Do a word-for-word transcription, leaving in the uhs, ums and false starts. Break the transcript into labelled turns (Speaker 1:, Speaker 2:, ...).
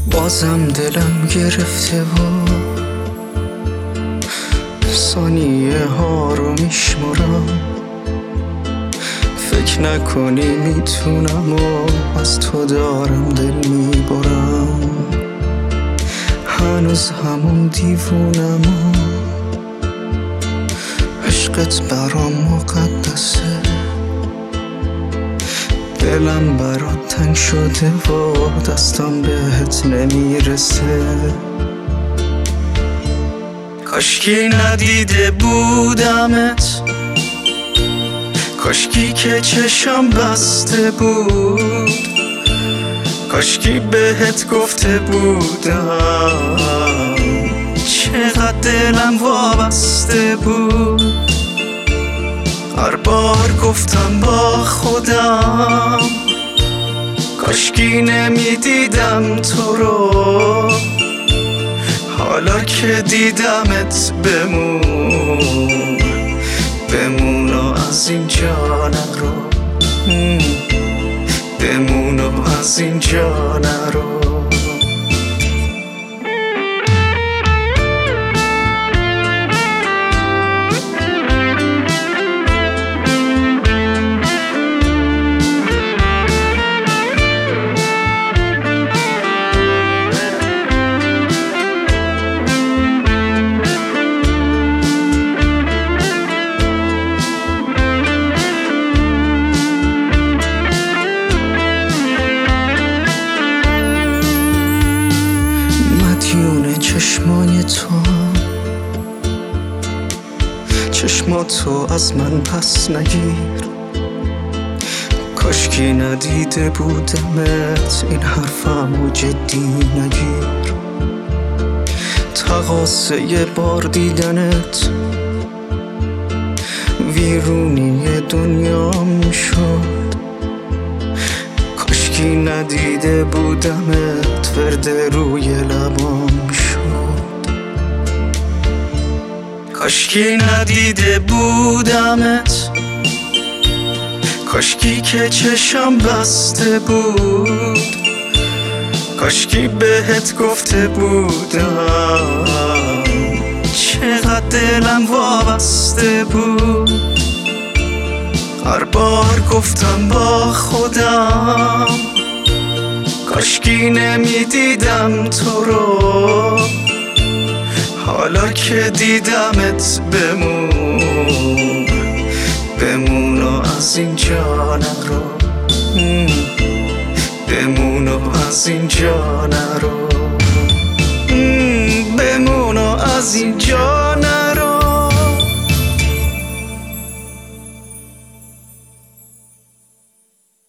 Speaker 1: بازم دلم گرفته و ثانیه ها رو میشمرم. فکر نکنی میتونم و از تو دارم دل میبرم. هنوز همون دیوونم و عشقت برام مقدسه. دلم برات تنگ شده و دستم بهت نمیرسه. کاشکی ندیده بودمت، کاشکی که چشم بسته بود، کاشکی بهت گفته بودم چقدر دلم وابسته بود. هر بار گفتم با خودم کاشکی نمیدیدم تو رو. حالا که دیدمت بمون بمون و از اینجا نرو، بمون و از اینجا نرو. مدیون چشمای تو، چشماتو از من پس نگیر. کاشکی ندیده بودمت این حرفمو جدی نگیر. تقاصه یه بار دیدنت ویرونی دنیام شد. کاشکی ندیده بودمت ورد روی لبام شد. کاشکی ندیده بودمت، کاشکی که چشم بسته بود، کاشکی بهت گفته بودم چقدر دلم وابسته بود. هر بار گفتم با خودم کاشکی نمیدیدم تو رو. حالا که دیدمت بمون بمون و از اینجا نرو، بمون و از اینجا نرو، بمون و از اینجا